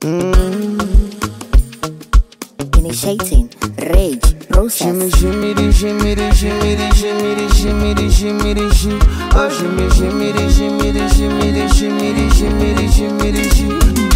Initiating rage process. Shimmy, shimmy, shimmy, shimmy, shimmy, shimmy, shimmy, shimmy. Oh, shimmy, shimmy, shimmy, shimmy, shimmy, shimmy, shimmy, shimmy.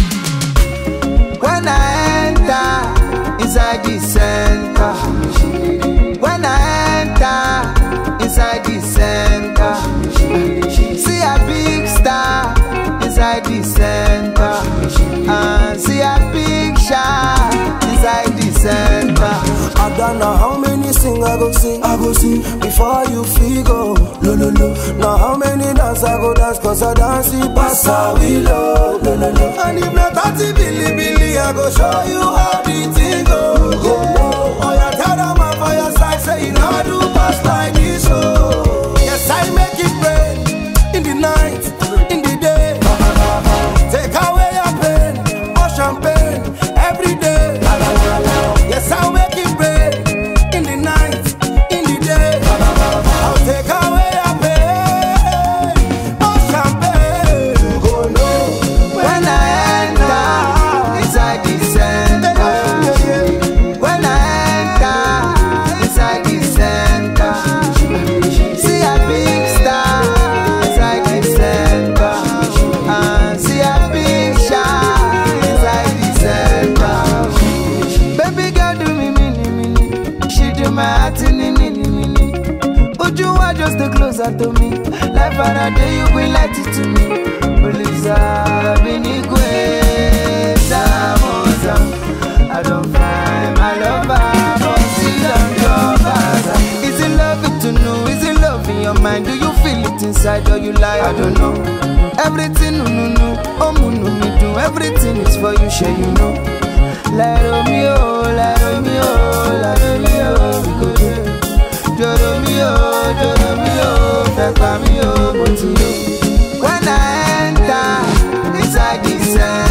When I enter inside the center, when I enter inside the center, see a big star inside the center, and see a big shot inside the center. I don't know how many sing I go sing before you figure. No. Now how many dance I go dance, cause I dance it pass a willow. No. And if not 30 billy, I go show you how the thing go. Oh, yeah, tell them I'm for your side, say you know do pass like this. Oh, yes, I make it rain in the night, in the day. Take away your pain, or champagne every day. Yes, I'll make it rain in the night, in the day. I'll take away your pain, or champagne. You go know when I enter inside the center. When I enter inside the center, see a big star inside the center, and see a big shot inside the center. Baby girl do me mini, she do my heart in mini. But you are just the closer to me. Life and day you will light it to me. Poliza binigwe samosa. I don't find my lover, but she don't drop us. Is it love to know? Is it love in your mind? Do you feel it inside or you lie? I don't know. Everything no. Oh no me do. Everything is for you, sure you know. La Romeo, we go there. Joromeo, Peppa Mio, Montio. When I enter inside the center.